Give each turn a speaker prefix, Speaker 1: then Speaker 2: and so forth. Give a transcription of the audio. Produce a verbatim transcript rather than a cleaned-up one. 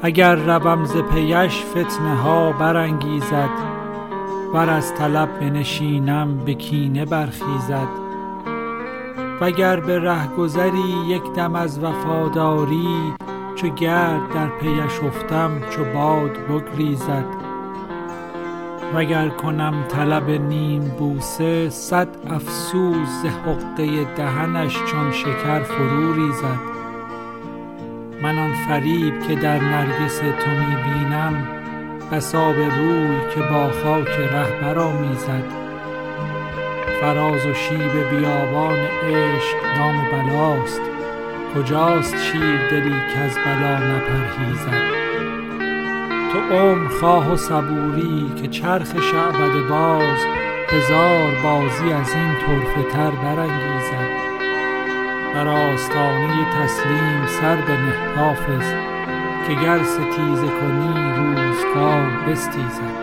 Speaker 1: اگر روم ز پیش فتنه ها برانگیزد، ور از طلب بنشینم به کینه برخیزد. وگر به رهگذری یک دم از وفاداری، چو گرد در پیش افتم چو باد بگریزد. وگر کنم طلب نیم بوسه، صد افسوس ز حقه دهنش چون شکر فرو ریزد. من آن فریب که در نرگس تو می بینم، بسا به روی که با خاک ره برآمیزد. فراز و شیب بیابان عشق نام بلاست، کجاست شیردلی کز بلا نپرهیزد. تو عمر خواه و صبوری که چرخ شعبده باز، هزار بازی از این طرفه تر برانگیزد. بر آستانه تسلیم سر بنه حافظ، که گر ستیزه کنی روزگار بستیزد.